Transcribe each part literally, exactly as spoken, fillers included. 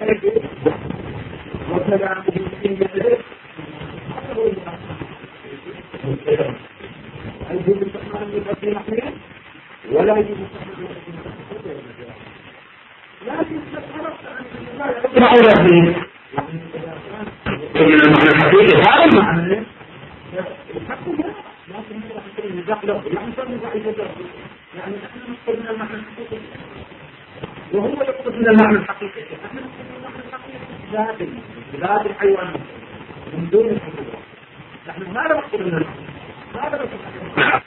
وكلامه في مثله يجب استعمال المفردين نحويا ولا يجب استعمال المفردين، لكن تتعرف من المعنى الحقيقي هذا المعنى الحق له، لكن راح يكون نزاع له، يعني صار نزاع الجزء، يعني نحن نقصد من المعنى الحقيقي وهو يقصد من المعنى الحقيقي، نحن نقصد من المعنى الحقيقي ذات ذات الحيوان من دون الحقيقة، نحن هذا نقصد من المعنى هذا نقصد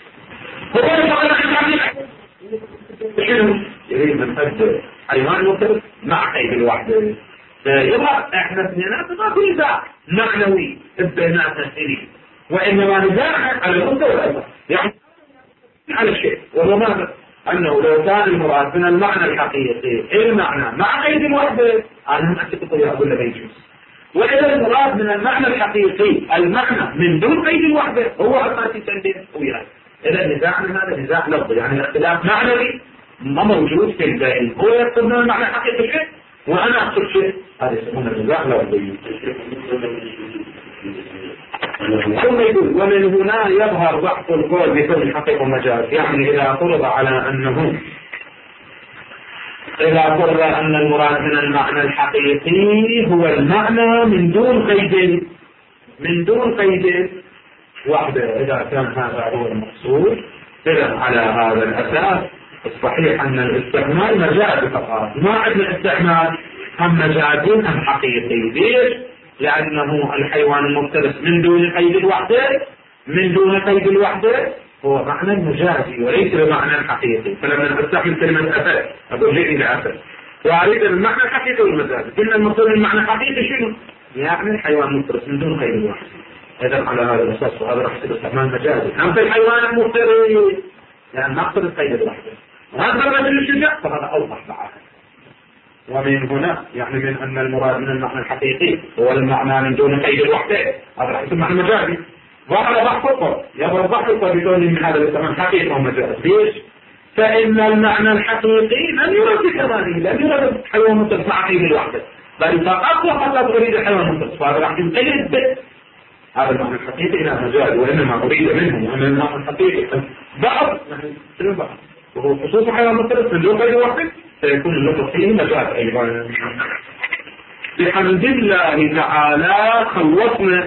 يريد من حد حيوان مختلف مع قيد الوحدة، يبقى احنا اثنينات ما في نزاع معنوي بيناتنا اثنين، وانما نزاع على المستوى يعني على الشيء، وهو ماذا؟ انه لو كان المراد من المعنى الحقيقي المعنى مع قيد الوحدة انا هم اتفق وياه اقول له يجوز، واذا المراد من المعنى الحقيقي المعنى من دون قيد الوحدة هو اساسي تنبيه وياه. اذا نزاعنا هذا نزاع لفظي، يعني الاختلاف معنوي ما موجود في البين، هو يقصد من المعنى الحقيقي شيء وانا اقصد شيء، هذا يسمونه النزاع لفظي. ثم يقول ومن هنا يظهر ضعف القول بكل حقيقة ومجاز، يعني اذا فرض على انه اذا فرض ان المراد من المعنى الحقيقي هو المعنى من دون قيد من دون قيد وحده، اذا كان هذا هو المقصود اذا على هذا الاساس الصحيح ان الاستعمال مجاز فقط، ما عندنا استعمال هم مجازي ام حقيقي. ليش؟ لانه الحيوان المفترس من دون قيد الوحده من دون قيد الوحده هو معنى مجازي وليس بمعنى حقيقي، فلما استعمل كلمه اسد اقول لي الى اسد واريد المعنى الحقيقي والمجازي، قلنا المقصود المعنى الحقيقي شنو؟ يعني الحيوان المفترس من دون قيد الوحده. اذا على هذا الاساس وهذا راح يصير استعمال مجازي، اما الحيوان المفترس يعني نقصد قيد الوحده، وهذا الرجل الشجاع فهذا اوضح بعد. ومن هنا يعني من ان المراد من المعنى الحقيقي هو المعنى من دون قيد الوحده، هذا راح يصير معنى مجازي. وعلى بحث القول يبقى بحث القول بدون من هذا الاستعمال حقيقي ومجاز. ليش؟ فان المعنى الحقيقي لم يرد بكماله، لم يرد حيوان مفترس مع قيد الوحده، بل فقط وفقط اريد الحيوان المفترس، فهذا راح ينقلب هذا المعنى الحقيقي الى مجاز، وانما اريد منه ان المعنى الحقيقي بعض مثل بعض وهو خصوص حيوان مفترس من دون قيد وحده سيكون اللفظ فيه مجاز ايضا. بحمد الله تعالى خلصنا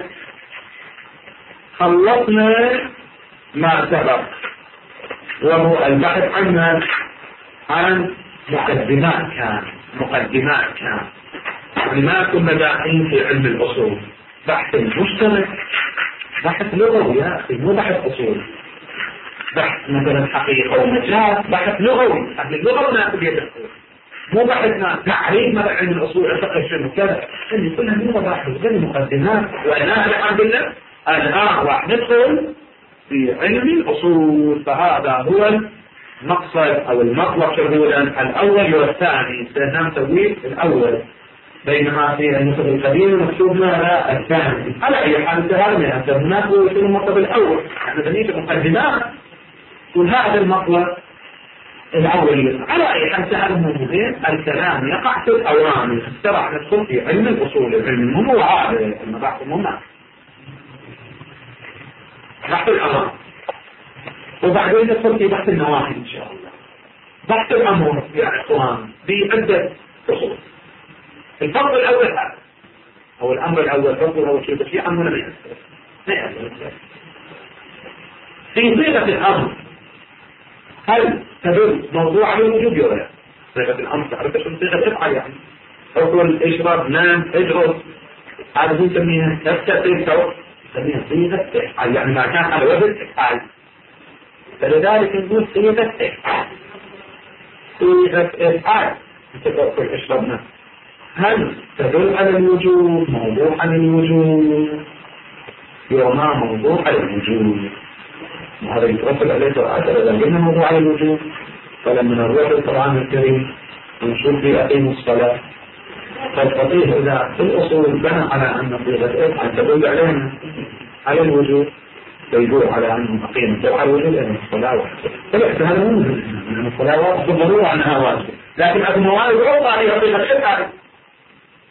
خلصنا ما سبق، وهو البحث عنه عن مقدمات كان مقدمات كان يعني ما كنا داخلين في علم الاصول، بحث مشترك، بحث لغوي يا اخي مو بحث اصول، بحث مثلا حقيقه ومجاز، بحث لغوي، اهل اللغه ناخذ يدخل، مو بحثنا تعريف مثلا علم الاصول اعتقد شنو كذا، اللي كلها من مباحث من مقدمات. وانا الحمد لله الان راح ندخل في علم الاصول، فهذا هو المقصد او المطلب شغولا الاول والثاني، سنسوي الاول بينما في النسخ القديمه مكتوب ماذا الثاني. على اي حال انتهينا انت هناك هو شنو المطلب الاول، احنا بنيت مقدمات وهذا المطلب الاول. على اي حال سهل الكلام يقع في الاوامر، استراح ندخل في علم الاصول، العلم مو هذا المباحث مهمه بحث الامر، وبعدين ندخل في بحث النواحي ان شاء الله. بحث الامر يا اخوان بعده فصول. الفصل الاول هذا هو الامر الاول، الفصل الاول شيء بس في امر لا يأثر في صيغه الامر، هل تدل موضوع على الوجوب ولا لا؟ صيغه الامر تعرف شو صيغه افعل يعني اكل اشرب نام اجرس، هذا هو نسميها تستقيم تو نسميها صيغه افعل، يعني ما كان على وزن افعل، فلذلك نقول صيغه افعل صيغه افعل تاكل اشرب نام، هل تدل على الوجوب موضوع على الوجوب وما موضوع على الوجوب؟ وهذا يترتب عليه قراءات إذا قلنا موضوع على الوجوب فلما نروح القرآن الكريم ونشوف في أقيم الصلاة فالفقيه إذا في الأصول بنى على أن صيغة افعل تدل علينا على الوجوب فيدل على أنه أقيم على الوجوب لأن الصلاة واجبة، فليس هذا مو مهم لأن الصلاة واجبة ضرورة عنها واجبة، لكن أبو موارد عوض عليها صيغة افعل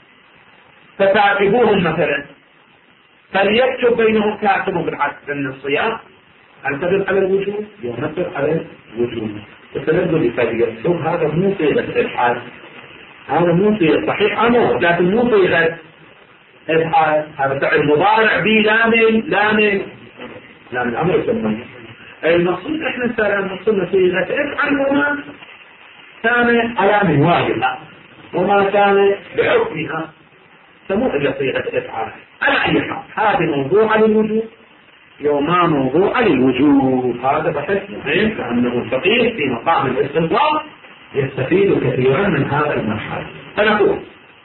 فتعجبوهم مثلا فليكتب بينهم كاتب بالعكس أن الصيام هل تدل على الوجوب؟ ينطق على الوجوب. التنزل فليكتب هذا مو صيغة إفعال، هذا مو صيغة صحيح أمر لكن مو صيغة إفعال، هذا فعل مضارع به لامل لامل لامل أمر يسمونه. المقصود إحنا سلام نصلنا صيغة إفعال وما كان على منوالها وما كان بحكمها سموه إلا صيغة إفعال. على أي حال هذا موضوع للوجوب يوما موضوع للوجوب. هذا بحث مهم لأنه الفقيه في مقام الاستنباط يستفيد كثيرا من هذا المرحلة. فنقول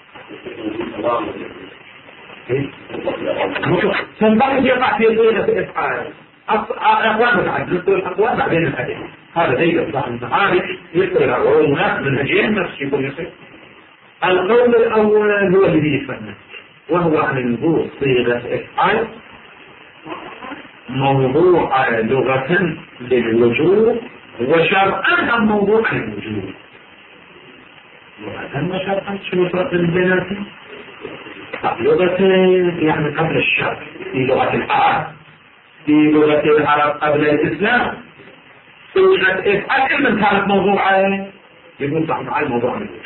تنبغي يقع في صيغة إفعال أقوال متعددة، نقول الأقوال بعدين الحديث هذا زي إصلاح المعارف يقرأ وهو مناسب من هجين نفس يكون يصير. القول الأول هو الذي يفهم وهو أن نقول صيغة إفعال موضوع لغة للوجوب وشرعا موضوع للوجوب. لغة وشرعا شنو فرق بيناتهم؟ لغة يعني قبل الشرع في لغة العرب، في لغة العرب قبل الإسلام صيغة إفعال من كانت موضوعا يقول صاحب موضوع للوجوب.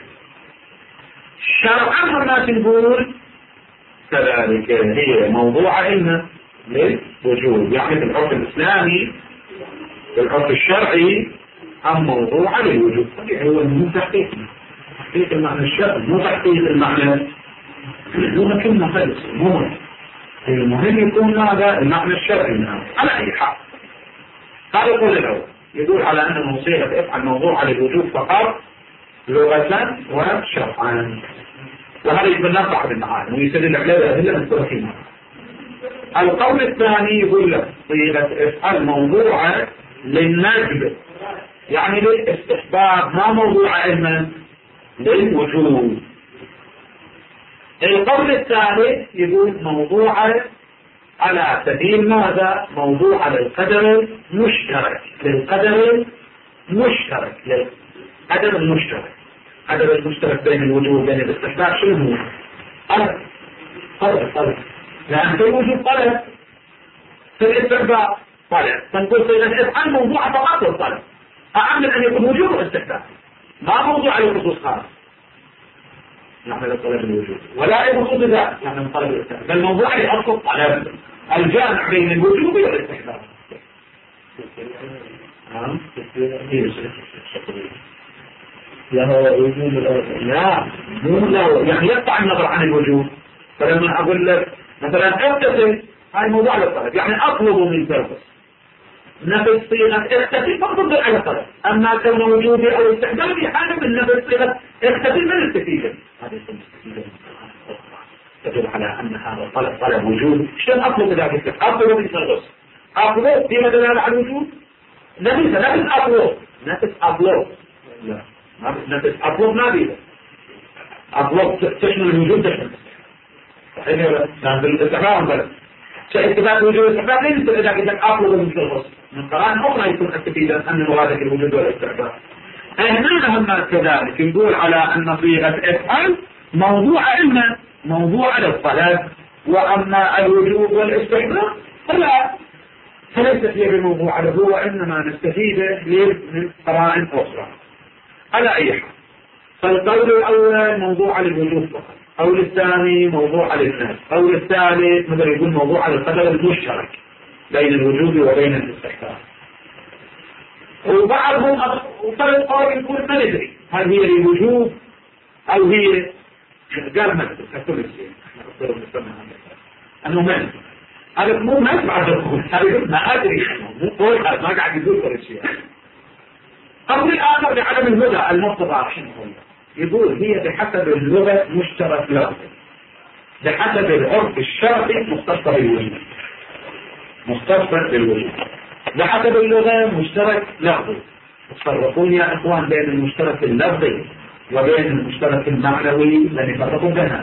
شرعا الناس نقول كذلك هي موضوع علم للوجوب، يعني في العرف الإسلامي في العرف الشرعي أم موضوع للوجوب. هو مو تحقيق تحقيق المعنى الشرعي مو تحقيق المعنى اللغة كلمة خلص مهم المهم يكون هذا المعنى الشرعي منها. على أي حال هذا القول الأول يدل على أن صيغة إفعال موضوع للوجوب فقط لغة وشرعا، وهذا يتبنى صاحب المعاني ويستدل عليها إلا مستوى. القول الثاني يقول لك صيغة إفعال موضوعة للنجب يعني للاستحباب ما موضوع علما للوجوب. القول الثالث يقول موضوعة على سبيل ماذا؟ موضوع على القدر المشترك للقدر المشترك للقدر المشترك. القدر المشترك بين الوجوب وبين الاستحباب شنو هو؟ طلب طلب طلب لأن في الوجوب طلب في الاستحباب طلب. فنقول صيغة إفعال موضوع فقط للطلب أعم من أن يكون وجوب واستحباب ما موضوع على الخصوص خاص نحن لطلب الوجوب ولا أي خصوص ذات نحن من طلب الاستحباب بل موضوع لأصل الطلب الجامع بين الوجوب والاستحباب. نعم لا وجوب لا مو لا يعني يقطع النظر عن الوجوب. فلما أقول لك مثلا اغتسل هاي موضوع للطلب يعني أطلب من تربس نفس صيغة اغتسل فقط على الطلب. أما كون وجوبي أو استحبابي حاجة من نفس صيغة اغتسل من استفيدة هذا يكون استفيدة تدل على أن هذا الطلب طلب وجوب. شلون أطلب ذلك؟ أطلب من تربس أطلب فيما دلالة على الوجوب نفس نفس أطلب نفس أطلب لا نفس أطلب ما بيه أطلب تشمل الوجود تشمل صحيح ولا لا؟ بالاستحباب بلد إثبات وجود الاستحباب ليس إذا قلت لك أطلب من الغسل من قرآن أخرى يكون استفيدا أن مرادك الوجود والاستحباب. هنا هم كذلك نقول على أن صيغة إفعال موضوع علما موضوع للطلب وأما الوجود والاستحباب فلا فليست هي بموضوع له وإنما نستفيده من قرائن أخرى. على أي حال فالقول الأول موضوع للوجود فقط أو الثاني موضوع على الناس أو الثالث مثلا يقول موضوع على القدر المشترك بين الوجود وبين الاستحباب. وبعضهم وفرق قول يقول ما ندري هل هي للوجوب أو هي قال ما ندري كل شيء أنه ما ندري هذا مو ما يسمع هذا ما أدري مو قول ما قاعد يقول كل شيء. قول الآخر لعدم اللغة المرتضى رحمه الله يقول هي بحسب اللغة مشترك لفظي بحسب العرف الشرعي مختصر بالوجود مختصر بالوجود بحسب اللغة مشترك لفظي. تفرقون يا اخوان بين المشترك اللفظي وبين المشترك المعنوي لن يفرقون بينها.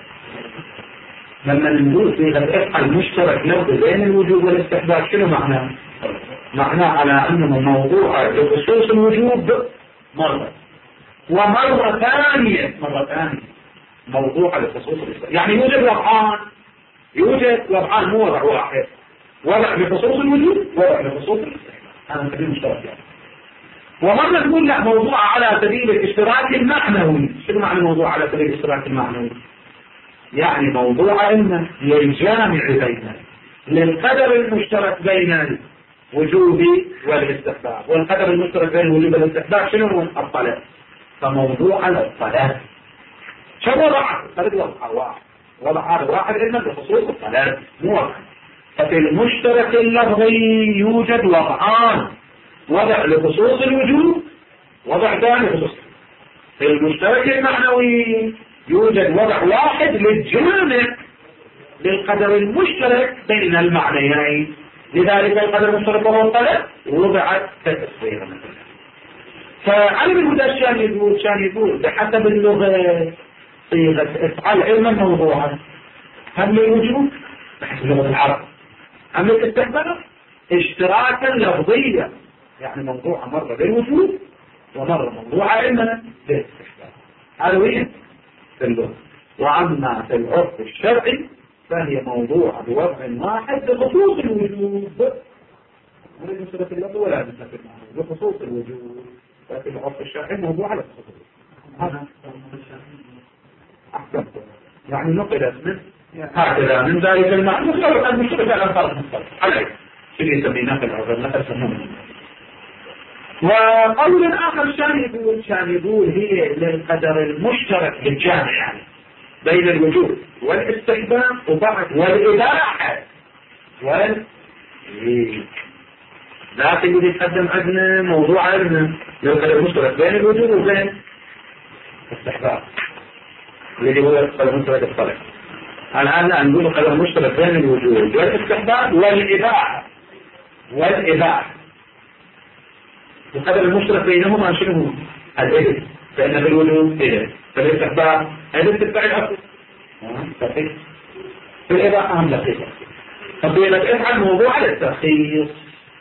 لما نقول صيغة إفعال مشترك لفظي بين الوجوب والاستحباب شنو معناه؟ معناه على انه موضوع لخصوص الوجوب مرة ومرة ثانية مرة ثانية موضوع لخصوص الاستحباب. يعني يوجد وضعان، يوجد وضعان مو وضع واحد، وضع لخصوص الوجود وضع لخصوص الاستحباب، هذا سبيل مشترك يعني. ومرة نقول لا موضوع على سبيل الاشتراك المعنوي. شنو معنى موضوع على سبيل الاشتراك المعنوي؟ يعني موضوع علم للجامع بين للقدر المشترك بين الوجوب والاستحباب، والقدر المشترك بين الوجوب والاستحباب شنو هو؟ الطلب. فموضوع على الطلب شو وضع؟ فرد وضع واحد، وضع هذا واحد علما بخصوص الطلب مو وضع. ففي المشترك اللفظي يوجد وضعان، وضع لخصوص الوجود وضع ثاني لخصوص. في المشترك المعنوي يوجد وضع واحد للجامع للقدر المشترك بين المعنيين، لذلك القدر المشترك وهو الطلب وضعت كتصوير مثلا. فعلم الهدى شان يقول شان يقول بحسب اللغة صيغة افعل علما موضوعا، هم للوجود بحسب لغة العرب، هم للاستحباب اشتراكا لفظيا، يعني موضوع مرة للوجود ومرة موضوع علما للاستحباب. هذا وين في اللغة. وعما في العرف الشرعي فهي موضوع بوضع واحد لخصوص الوجود، ولا نسبة في اللغة ولا نسبة في المعنى لخصوص الوجود. لكن العرف الشرعي موضوع على خصوص الوجود. أحسن يعني نقلت من هكذا من ذلك المعنى مشترك المشترك على فرق مختلف عليه شنو يسميناه في العرف لا تسمونه. وقول آخر شان يقول شان يقول هي للقدر المشترك بالجامع يعني بين الوجود والاستحباب وبعد والإباحة وال لكن اللي يتقدم عندنا موضوع علمنا للقدر المشترك بين الوجود وبين الاستحباب الذي هو القدر المشترك الطلب. الآن نقول القدر المشترك بين الوجود والاستحباب والإباحة والإباحة. القدر المشترك بينهما شنو هو؟ الإذن، فإن في الوجود إذن، فالاستحباب إذن تتبع الأصل. في الإباحة هم لقيقة. فبيلك افعل موضوع على الترخيص.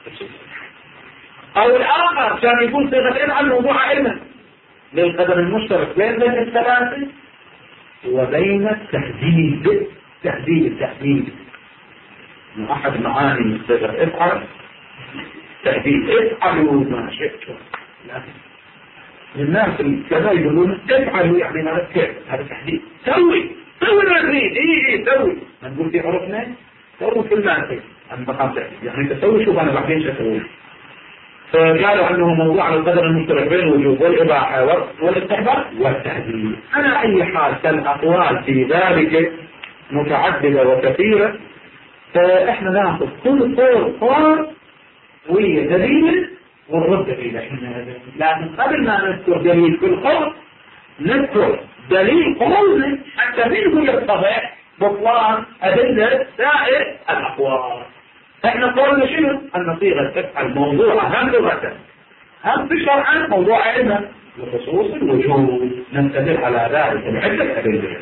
أو الآخر كان يقول صيغة افعل موضوع علما للقدر المشترك بين بين الثلاثة وبين التحديد. تحديد التحديد من أحد معاني صيغة افعل تحديد. افعلوا ما شئتم. الناس كذا يقولون افعلوا يعني هذا كيف هذا تحديد. سوي سوي ما تريد. ايه ايه سوي. نقول في عرفنا سوي في المعنى المقام تحديد يعني تسوي شوف انا بعدين شو اسوي. فقالوا انه موضوع على القدر المشترك بين الوجوب والاباحه والاستحباب والتحديد. على اي حال فالاقوال في ذلك متعدده وكثيره، فاحنا ناخذ كل قول قول وهي دليل والرد دليل. لكن قبل ما نذكر دليل كل قول نذكر دليل قولنا حتى منه يتضح بطلان أدلة سائر الأقوال. احنا قولنا شنو؟ أن صيغة تفعل موضوع هم لغة هم في شرعا موضوع علما لخصوص الوجود. نستدل على ذلك بعدة أدلة.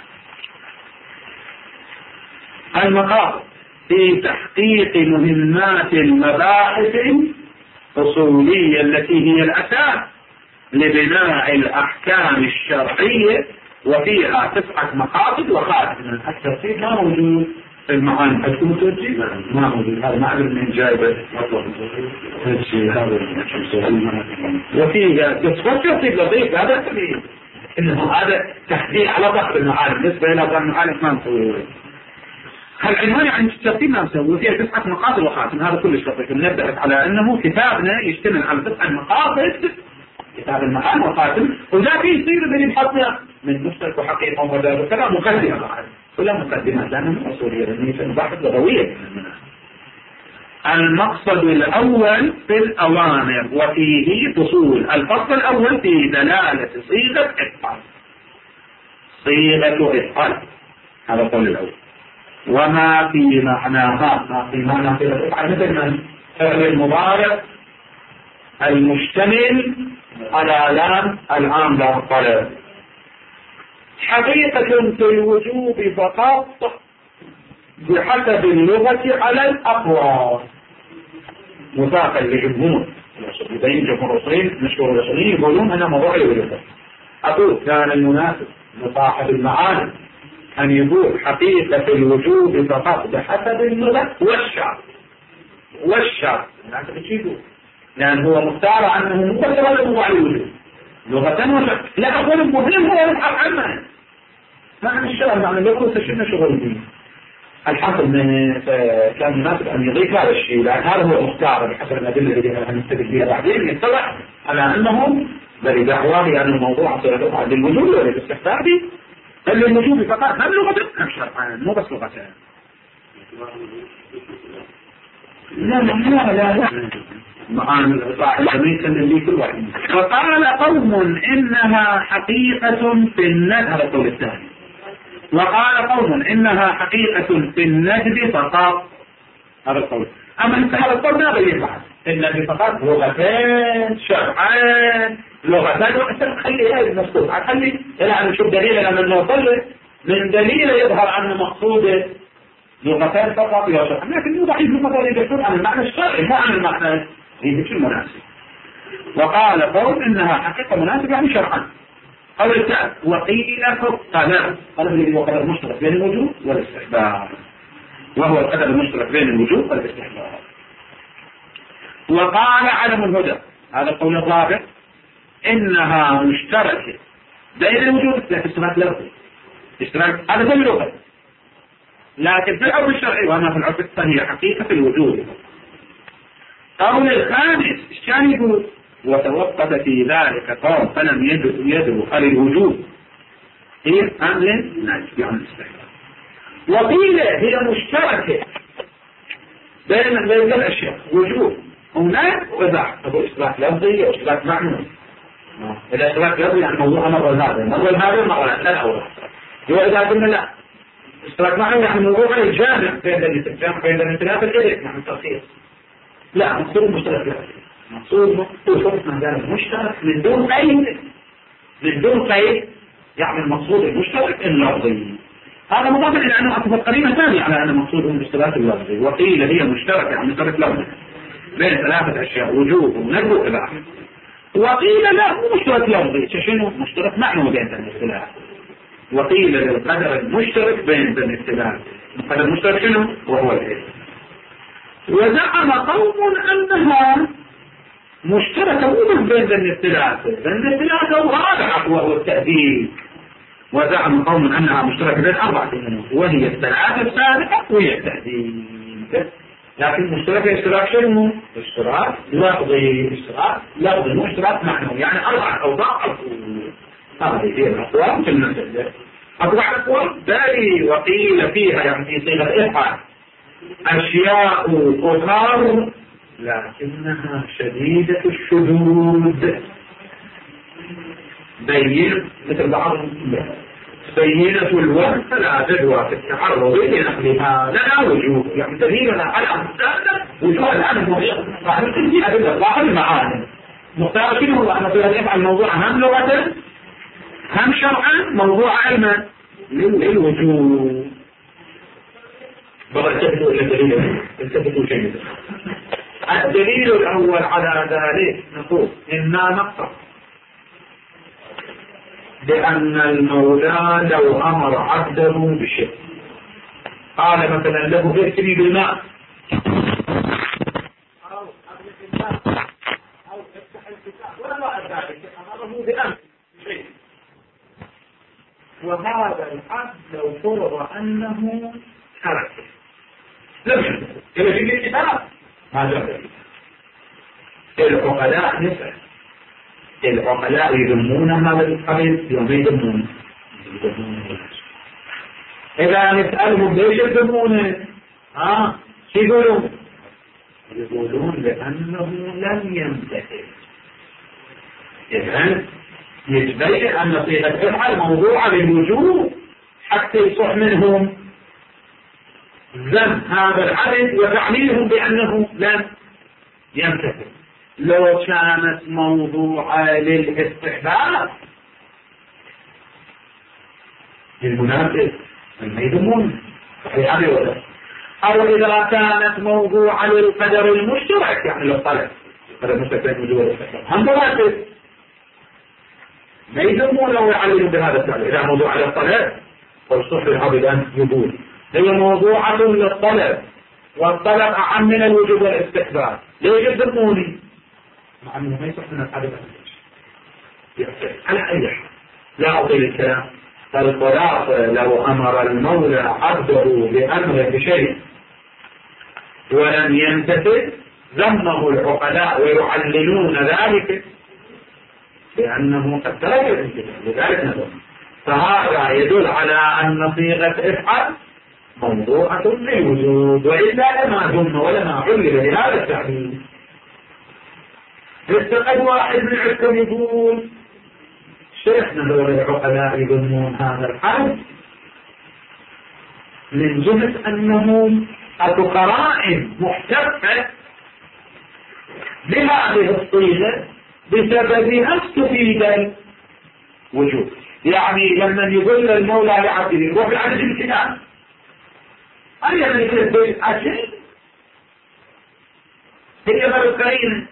المقاصد في تحقيق مهمات المباحث الأصولية التي هي الأساس لبناء الأحكام الشرعية، وفيها تسعة مقاصد وخاتم. الترتيب ما موجود في المعاني. حتكون ترتيب ما موجود. هذا ما أعلم من جايبه. وفيها ترتيب لطيف هذا الترتيب إنه هذا تحديد على ضغط المعاني بالنسبة إلى ضغط المعاني ما نسويه. هالعنوان يعني الترتيب ما نسويه. فيها تسعة مقاصد وخاتم. هذا كلش لطيف. نبدأ على أنه كتابنا يشتمل على تسعة مقاصد كتاب المعاني وخاتم، وذا فيه يصير اللي بحطنا من مشترك وحقيقة ومدار وكذا مقدمة بعد ولا مقدمة لأنها أصولية لأنها مباحث لغوية. المقصد الأول في الأوامر وفيه فصول. الفصل الأول في دلالة صيغة افعل. صيغة افعل هذا القول الأول. وما في معناها ما في معنى صيغة افعل مثل من فعل المضارع المشتمل على لام العام لا الطلب. حقيقة في الوجوب فقط بحسب اللغة على الأقوال وفاقا لجمهور يبين جمهور الأصوليين مشهور الأصوليين يقولون أنا موضوع الوجوب. أقول كان المناسب لصاحب المعاني أن يقول حقيقة الوجود فقط بحسب اللغة والشرع والشرع لأن هو مختار أنه مقدر لموضوع الوجود لغة وشرع. لا أقول المهم هو يبحث عنه معنى الشرع معنى لغة تشيرنا شغل به. الحاصل من كان مناسب أن يضيف هذا الشيء لأن هذا هو مختار بحسب الأدلة التي هنستدل بها بعدين يتضح على أنه بل دعواه أن الموضوع سيدفع للوجود وللاستحباب بل للوجود فقط هم لغة هم شرعا مو بس لغتين. لا لا لا لا لا معان صاحب اللي كل واحد. وقال قوم إنها حقيقة في النجد هذا القول الثاني. وقال قوم إنها حقيقة في النجد فقط هذا القول. أما أنت هذا القول ما بين بعد النجد فقط لغتين شرعان لغتين وأسر خلي هذا المسؤول خلي إلى أن نشوف دليل لما نوصل من دليل يظهر أنه مقصود لغتين فقط يا شرعان لكن مو ضعيف مثلا يدخل عن المعنى الشرعي مو عن المعنى اللي المناسب. وقال قوم إنها حقيقة مناسبة يعني شرعا. قول الثالث وقيل فالقدر قال الذي هو قدر مشترك بين الوجود والاستحباب وهو القدر المشترك بين الوجود والاستحباب. وقال علم الهدى هذا القول الرابع إنها مشتركة بين الوجود في اشتراك لفظي اشتراك هذا في اللغة لكن في العرف الشرعي وما في العرف فهي حقيقة الوجود. قول الخامس الشان يقول وتوقف في ذلك قوم فلم يدروا هل الوجود هي أمر نجي عن الاستحباب. وقيل هي مشتركة بين بين الأشياء وجود هناك وذاك تقول إشتراك لفظي أو إشتراك معنوي. إذا إشتراك لفظي يعني موضوع مرة هذا مرة هذا مرة لا أول. وإذا قلنا لا إشتراك معنوي يعني موضوع الجامع بين الجامع بين الانتلاف الإلك مع التأخير. لا مقصود مشترك لفظي مقصود مقصود مجال مشترك من دون قيد من دون قيد يعني المقصود المشترك اللفظي. هذا مضاف إلى أنه أصبح قرينة ثانية على أن مقصود الاشتراك اللفظي. وقيل هي مشتركة يعني مشترك لفظي بين ثلاثة أشياء وجوب ونجب وإباحة. وقيل لا مو مشترك لفظي شنو مشترك معنوي بين الاختلاف. وقيل للقدر المشترك بين الاختلاف القدر المشترك شنو وهو العلم. وزعم قوم أنها مشتركة مو بين الثلاثة بين الثلاثة ورابعة وهو التأديب. وزعم قوم أنها مشتركة بين أربعة منهم وهي الثلاثة السابقة وهي التأديب. لكن مشتركة اشتراك شنو؟ اشتراك لفظي اشتراك لفظي مو اشتراك معنوي يعني أربعة أو ضعف. هذه هي الأقوال في المسألة. أربعة أقوال بالي وقيل فيها يعني في صيغة إفعال أشياء أخرى لكنها شديدة الشذوذ بين مثل بعض بينة الوهم فلا جدوى في التعرض لنقلها لنا وجوه يعني دليلنا على أمثالنا وجوه الآن مهيئ راح نتنجي أدلة ظاهر المعاني مختار شنو هو أن فيها يفعل موضوع هم لغة هم شرعا موضوع علما للوجوه. بغى التفتوا إلى الدليل التفتوا جيدا. الدليل الأول على ذلك نقول إنا نقطع بأن المولى لو أمر عبده بشيء قال مثلا له ائتني بالماء أو أغلق الباب أو افتح الكتاب ولا ما ذلك أمره بأمر شيء. وهذا العبد لو فرض أنه ترك لم يكن كما في الكتاب هذا العقلاء نفع العقلاء يذمون هذا الحديث يوم يذمون. إذا نسألهم ليش يذمونه ها شو يقولون؟ يقولون لأنه لم يمتثل. إذن يتبين أن صيغة افعل موضوعة للوجوب حتى يصح منهم ذم هذا العبد وتعليلهم بأنه لم يمتثل. لو كانت موضوعة للاستحباب للمناسب ما يذمون صحيح أبي ولا أو إذا كانت موضوعة للقدر المشترك يعني للطلب القدر المشترك بين الوجوب والاستحباب هم مناسب ما يذمونه ويعللون بهذا التعليل. إذا موضوع على الطلب والصحر عبدا يقول هي موضوعة للطلب والطلب أعم من الوجوب والاستحباب، ليه يذموني؟ مع أنه ما يصح من الحدث على أي حال. لا أطيل الكلام. فالخلاصة لو أمر المولى عبده بأمر بشيء ولم يمتثل ذمه العقلاء ويعللون ذلك لأنه قد ترك الامتثال، لذلك نذم. فهذا يدل على أن صيغة افعل موضوعة للوجود، وإلا لما ذم ولما علل بهذا التعليل. استقد واحد من عندكم يقول شيخنا دول العقلاء يذمون هذا الحد من جهة أنه أكو قرائن محتفة بهذه الصيغة بسببها استفيد الوجود. يعني لما يقول المولى لعبده روح العدد الكتاب أي من يكتب بالأجل هي مرقين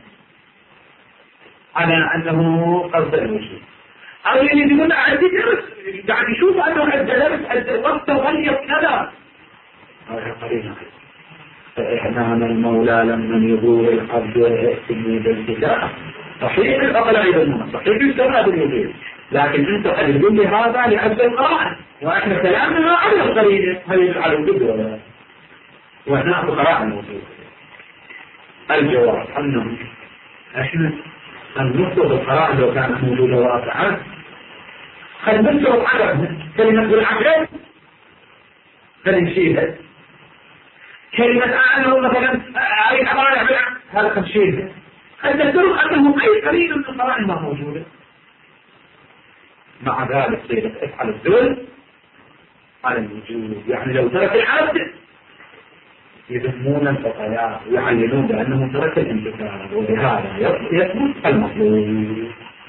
على أنه قصد الوجود. أو اللي يقول عندي درس يعني يشوف أنه عند درس الوقت غير كذا هذا قرينة. فإحنا المولى لما يقول العبد ائتني بالكتاب صحيح الأقل يذمون، صحيح يستمع بالوجود، لكن أنت قد تقول لي هذا لأجل القرآن وإحنا كلامنا على القرينة هل على الوجود ولا وهناك قراءة موجودة. الجواب أنه إحنا أن نطلب القراءة لو كانت موجودة واقعا قد نسرق عدد كلمة بالعقل فنشيلها، كلمة أعلم مثلا أي قراءة بالعقل هذا فنشيلها. قد نسرق أنه أي قليل من القراءة ما موجودة. مع ذلك صيغة افعل الدول على الوجود، يعني لو ترك العبد يذمون الفقهاء ويعللون بأنه ترك الانتفاع، وبهذا يثبت المطلوب.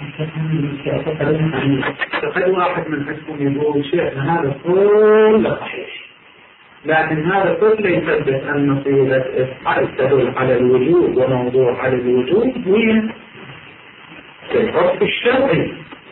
فقد واحد من حسكم يقول شيخنا هذا كله صحيح، لكن هذا كله يثبت أن صيغة افعل تدل على الوجود وموضوع على الوجود وين؟ في العرف الشرعي.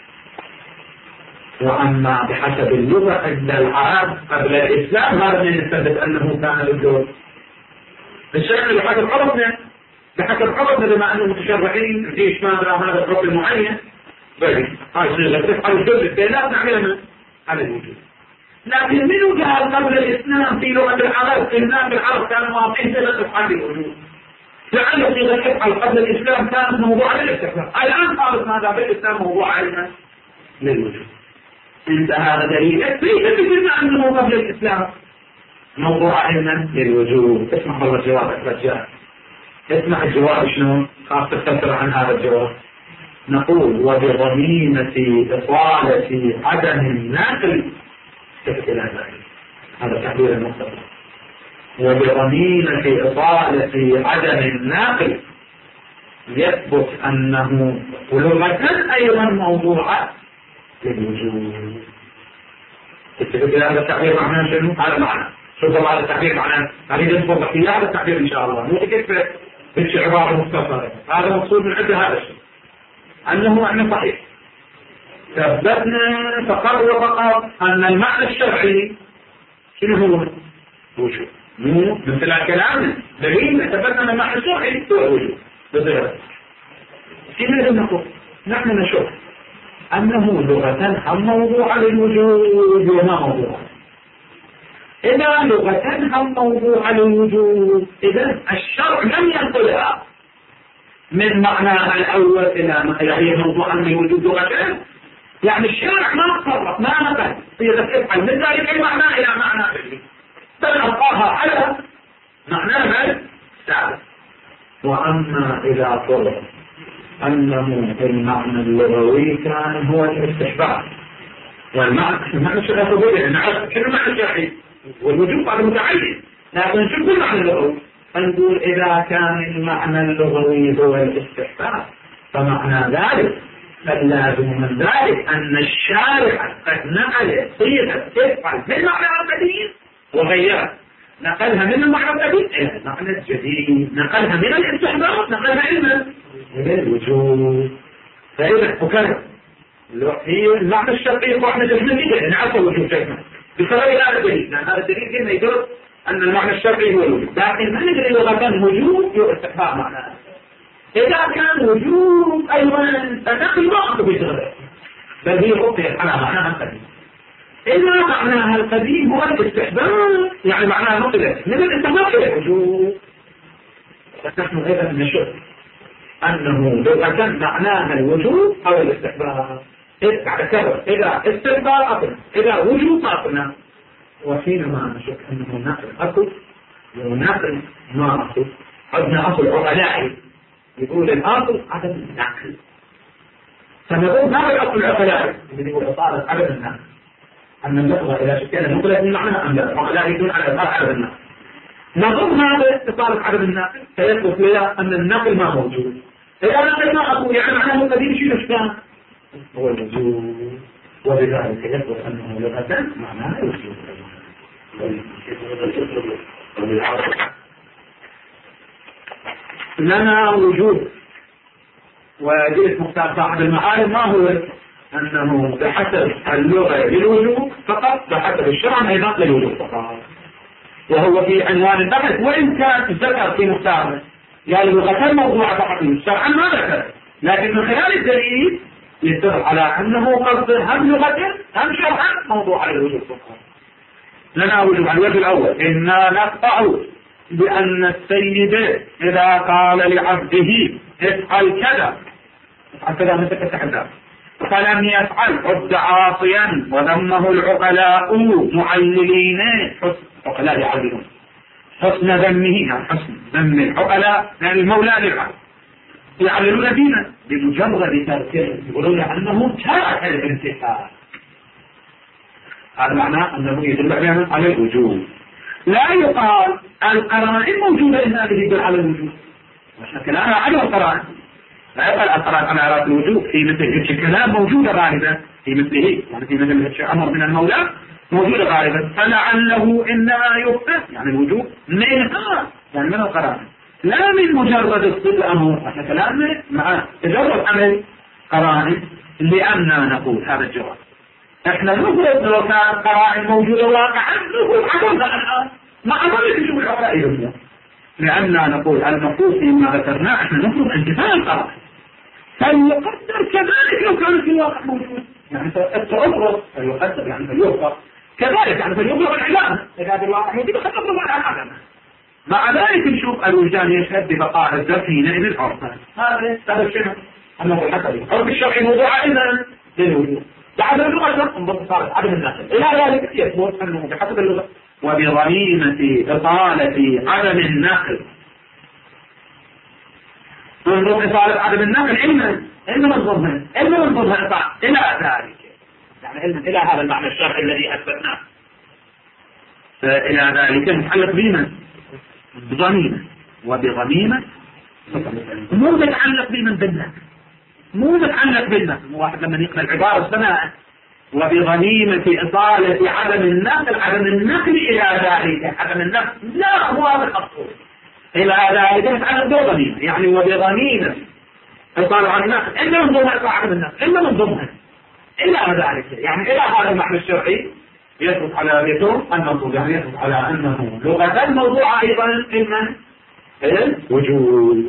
وأما بحسب اللغة عند العرب قبل الإسلام هذا من يثبت أنه كان للدول. الشرع بحسب عرفنا بحسب عرفنا بما أنه متشرعين في إشمال هذا العرف المعين بل هاي صيغة تفعل الجزء لا نعملها على الوجود. لكن منو قال قبل الإسلام في لغة العرب إننا بالعرب كانوا واضحين صيغة تفعل الوجود، لعل صيغة تفعل قبل الإسلام كانت موضوع للاستحلال، الآن صارت ماذا بالإسلام موضوع علما للوجود. انت هذا دليل ليس بجمع أنه قبل الإسلام موضوع علما للوجود. اسمع والله جوابك رجال، اسمع الجواب شنو خاص تستفسر عن هذا الجواب. نقول وبضمينة إطالة عدم النقل هذا تعبير المختصر، وبضمينة إطالة عدم النقل يثبت أنه لغة أيضا موضوع للوجود. تتفق هذا التعبير معناه شنو؟ هذا معنى شوف هذا التعبير معناه هذه نسبة في هذا التعبير إن شاء الله مو كيف بالشعبار المختصرة. هذا مقصود من عند هذا الشيء أنه معنى صحيح. ثبتنا فقط وفقط أن المعنى الشرعي شنو هو؟ وجود. مو مثل كلامنا دليل ثبتنا أن المعنى الشرعي هو وجود بظهر. كيف نقول؟ نحن نشوف أنه لغة هم موضوع للوجود وما موضوع. إذا لغة هم موضوع للوجود إذا الشرع لم ينقلها من معناها الأول إلى هي موضوع للوجود لغة. يعني الشرع ما تصرف ما نقل صيغة افعل من ذلك المعنى إلى معنى بل ألقاها على معناها الثالث. وأما إذا فرض أنه المعنى اللغوي كان هو الاستحباب والمعنى المعنى الشرعي قبوله نعرف شنو المعنى الشرعي والوجوب على متعين، لكن شو المعنى اللغوي؟ نقول إذا كان المعنى اللغوي هو الاستحباب فمعنى ذلك فاللازم من ذلك أن الشارع قد نقل صيغة افعل من معنى القديم وغيرها، نقلها من المعنى القديم إلى المعنى الجديد، نقلها من الاستحباب نقلها إلى الوجود. فإذا أكرر هي المعنى الشرعي واحنا جزمنا فيه نعرف الوجود جزمنا بسبب هذا الدليل، لان هذا الدليل هنا يدل ان المعنى الشرعي هو الوجود، لكن ما ندري لغه كان وجود واستحباب معناه. اذا كان وجود ايضا فنقل ما اخذ بشغله، بل هي رؤيه على معناها القديم. اذا معناها القديم هو الاستحباب يعني معناها نقلت من الاستحباب الى الوجود، فنحن ايضا نشك انه لغه معناها الوجود او الاستحباب. إذا استحباب أقل، إذا وجود ما أقلنا، وحينما نشك أنه نقل أقل ونقل ما أقل، عندنا أصل عقلائي يقول الأصل عدم النقل، فنقول ما هو الأصل العقلائي اللي يقول إطالة عدم النقل، أن اللفظة إذا شكلنا نقلت من معنى أم لا، عقلائي يقول على إطالة عدم النقل. نظن هذا إطالة عدم النقل فيثبت لنا أن النقل ما موجود. إذا نقل ما أقول يعني معناه القديم شيء نشكان هو الوجود، وبذلك يثبت أنه لغة معناه الوجود. لنا وجود، وجلس مختار صاحب المعارف ما هو أنه بحسب اللغة للوجود فقط، بحسب الشرع أيضا للوجود فقط، وهو في عنوان البحث وإن كان ذكر في مختاره يعني لغة موضوعة فقط الشرع ما ذكر، لكن من خلال الدليل يدل على أنه قصد هم لغة هم شرعا موضوع على الوجود فقط. لنا وجود. الوجه الأول إنا نقطع بأن السيد إذا قال لعبده افعل كذا افعل كذا مثل التحدث فلم يفعل عد عاصيا وذمه العقلاء معللين حسن عقلاء يعللون حسن ذمه يعني حسن ذم العقلاء يعني المولى للعبد يعللون دينا بمجرد تركه، يقولون أنه ترك الانتحار. هذا معناه أنه يدل على الوجود. لا يقال القرائن موجودة إن هذه يدل على الوجود، كلامها على القرائن، لا يقال القرائن على رأس الوجود في مثل هذا الكلام موجودة غالبا في مثله، يعني في مثل هذا أمر من المولى موجودة غالبا، فلعله إنما يفهم يعني الوجود منها يعني من القرائن لا من مجرد الصدق أمور. احنا كلامنا مع تجرد عمل قرائن، لأننا نقول هذا الجواب احنا نفرض لو كان قرائن موجودة واقعا نقول عملها الآن ما عملت تشوف العقلاء يهمنا، لأننا نقول المقصود فيما ذكرناه احنا نفرض انتفاع القرائن فليقدر كذلك لو كان في الواقع موجود، يعني فالتأفرض فليقدر يعني فليوفر كذلك يعني فليوفر العلامة إذا في الواقع موجود فليوفر العلامة. مع ذلك نشوف الوجدان يشهد ببقاء الذات حينئذ العرفان. هذا هذا الشيء انه الحسبي او بالشرع موضوع ايضا للوجود بعد اللغه انضبط صارت عدم النقل الى ذلك يثبت انه بحسب اللغه وبضميمه اطاله عدم النقل. انظر اطاله عدم النقل علما علما من ضمن علما من ضمن اطاله الى ذلك يعني علما الى هذا المعنى الشرعي الذي اثبتناه. فالى ذلك نتعلق بمن بضميمة وبضميمة مو متعلق بمن بالنقل مو متعلق بالنقل. واحد لما يقرأ العبارة سماء وبضميمة إطالة عدم النقل عدم النقل إلى ذلك عدم النقل لا هو هذا الأصل إلى ذلك متعلق بضميمة يعني وبضميمة إطالة عن النقل إلا من ضمن إطالة عدم النقل إلا من ضمن إلى ذلك يعني إلى هذا المعنى الشرعي يثبت على يتم النصوص يعني يثبت على أنه لغة الموضوع أيضا إما الوجود.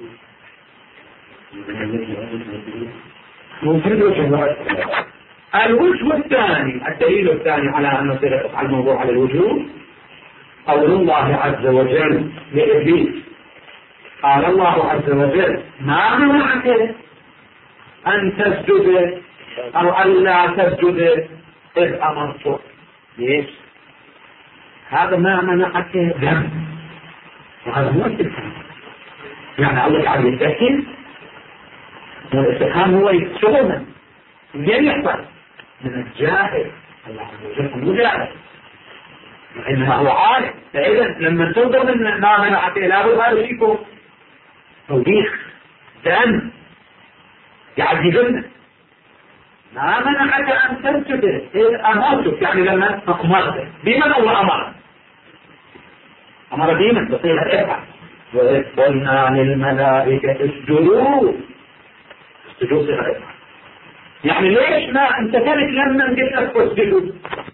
الوجه الثاني الدليل الثاني على أن صيغة الموضوع على الوجود قول الله عز وجل لإبليس قال الله عز وجل ما منعك أن تسجد أو ألا تسجد إذ أمرتك. ليش؟ هذا ما منعك ذنب وهذا هو الاستفهام يعني الله تعالى يستفهم والاستفهام هو شغلنا منين يحصل؟ من الجاهل الله عز وجل مجاهل وإنما هو عالم. فإذا لما تنظر من ما منعك إلى هذا فيكم توبيخ ذنب يعذبنا ما منعك أن تسجد إذ أمرتك يعني لما أمرت بمن الله أمر أمر بمن بصيغة افعل وإذ قلنا للملائكة اسجدوا اسجدوا صيغة افعل يعني ليش ما انت كانت لما قلت لك اسجدوا؟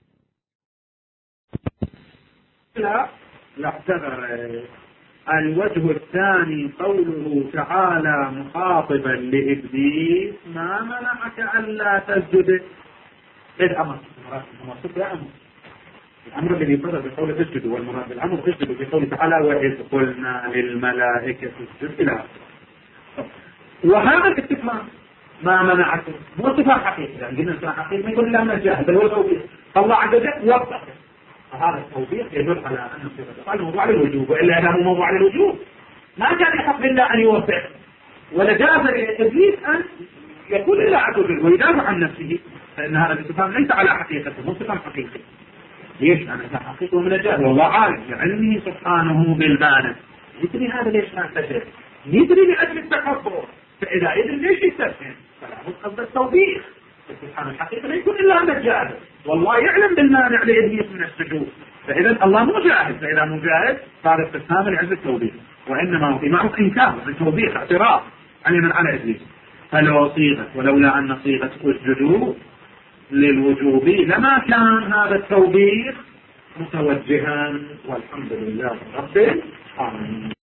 لا لا اعتذر. الوجه الثاني قوله تعالى مخاطبا لإبليس ما منعك ألا تسجد. إيه أمر الأمر الأمر الذي يفضل بقول اسجدوا، والمراد بالأمر اسجدوا بقوله تعالى وإذ قلنا للملائكة اسجدوا إلى آخره. وهذا الاستفهام ما منعك مو استفهام حقيقي، لأن قلنا استفهام حقيقي ما يقول لا مجاهد بل هو توبيخ. الله عز وجل وضح فهذا التوبيخ يدل على أن صيغة الموضوع على الوجوب، وإلا هذا مو موضوع على الوجوب. ما كان يحق لله أن يوفق، ولجاز لإبليس أن يقول إلا عز وجل ويدافع عن نفسه، فإن هذا الاستفهام ليس على حقيقته، مو استفهام حقيقي. ليش؟ أنا حقيقته من الجهل، والله عالم بعلمه سبحانه بالبانة. يدري هذا ليش ما انتشر؟ يدري لأجل التكبر، فإذا يدري ليش يستفهم؟ فلا بد قصد التوبيخ. سبحانه الحقيقة لا يكون إلا أن الجاهل، والله يعلم بالمانع لإبليس من السجود، فإذا الله مو جاهل، فإذا مو جاهل صار استفهام لأجل التوبيخ، وإنما هو في معروف إنكار التوبيخ اعتراض علما على إبليس. فلو صيغة ولولا أن صيغة اسجدوا للوجوب لما كان هذا التوبيخ متوجها، والحمد لله رب العالمين.